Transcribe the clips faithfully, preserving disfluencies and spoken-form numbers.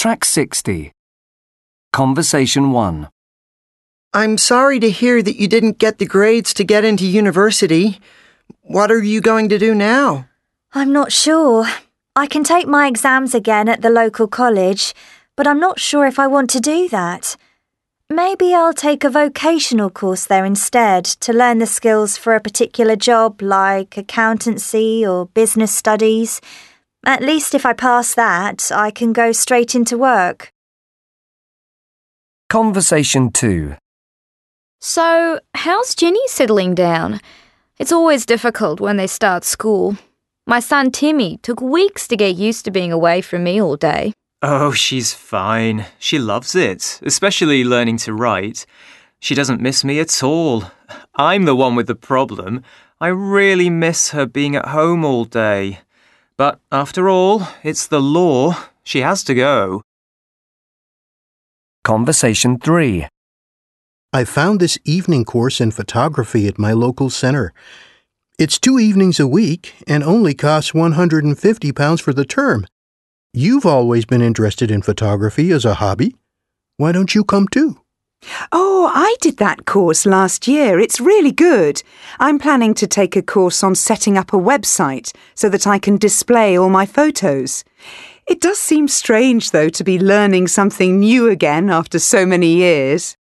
Track sixty. Conversation one. I'm sorry to hear that you didn't get the grades to get into university. What are you going to do now? I'm not sure. I can take my exams again at the local college, but I'm not sure if I want to do that. Maybe I'll take a vocational course there instead to learn the skills for a particular job like accountancy or business studies. At least if I pass that, I can go straight into work. Conversation two. So, how's Ginny settling down? It's always difficult when they start school. My son Timmy took weeks to get used to being away from me all day. Oh, she's fine. She loves it, especially learning to write. She doesn't miss me at all. I'm the one with the problem. I really miss her being at home all day. But after all, it's the law. She has to go. Conversation three. I found this evening course in photography at my local center. It's two evenings a week and only costs one hundred fifty pounds for the term. You've always been interested in photography as a hobby. Why don't you come too? Oh, I did that course last year. It's really good. I'm planning to take a course on setting up a website so that I can display all my photos. It does seem strange, though, to be learning something new again after so many years.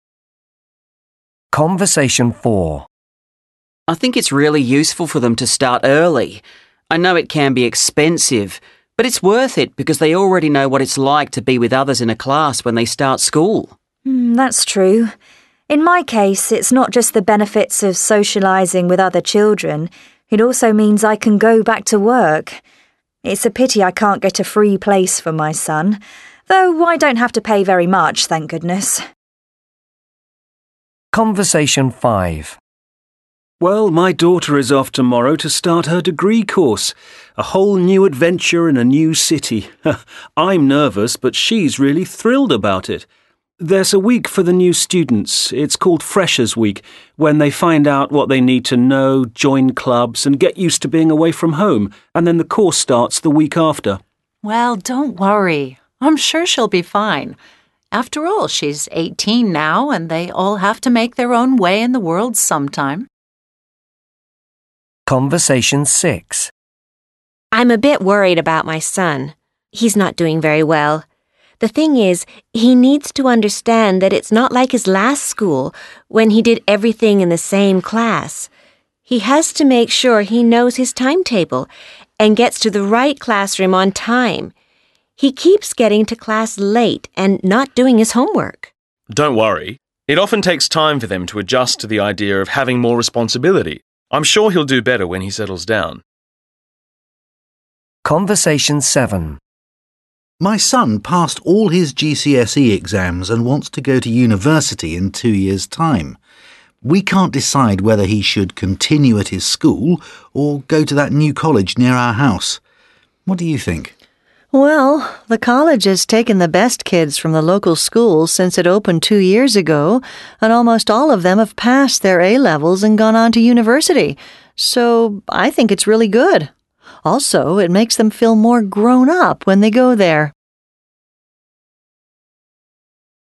Conversation four. I think it's really useful for them to start early. I know it can be expensive, but it's worth it because they already know what it's like to be with others in a class when they start school. Mm, that's true. In my case, it's not just the benefits of socialising with other children. It also means I can go back to work. It's a pity I can't get a free place for my son, though I don't have to pay very much, thank goodness. Conversation five. Well, my daughter is off tomorrow to start her degree course. A whole new adventure in a new city. I'm nervous, but she's really thrilled about it. There's a week for the new students. It's called Freshers' Week, when they find out what they need to know, join clubs, and get used to being away from home, and then the course starts the week after. Well, don't worry. I'm sure she'll be fine. After all, she's eighteen now, and they all have to make their own way in the world sometime. Conversation six. I'm a bit worried about my son. He's not doing very well. The thing is, he needs to understand that it's not like his last school when he did everything in the same class. He has to make sure he knows his timetable and gets to the right classroom on time. He keeps getting to class late and not doing his homework. Don't worry. It often takes time for them to adjust to the idea of having more responsibility. I'm sure he'll do better when he settles down. Conversation seven. My son passed all his G C S E exams and wants to go to university in two years' time. We can't decide whether he should continue at his school or go to that new college near our house. What do you think? Well, the college has taken the best kids from the local schools since it opened two years ago, and almost all of them have passed their A-levels and gone on to university. So I think it's really good. Also, it makes them feel more grown up when they go there.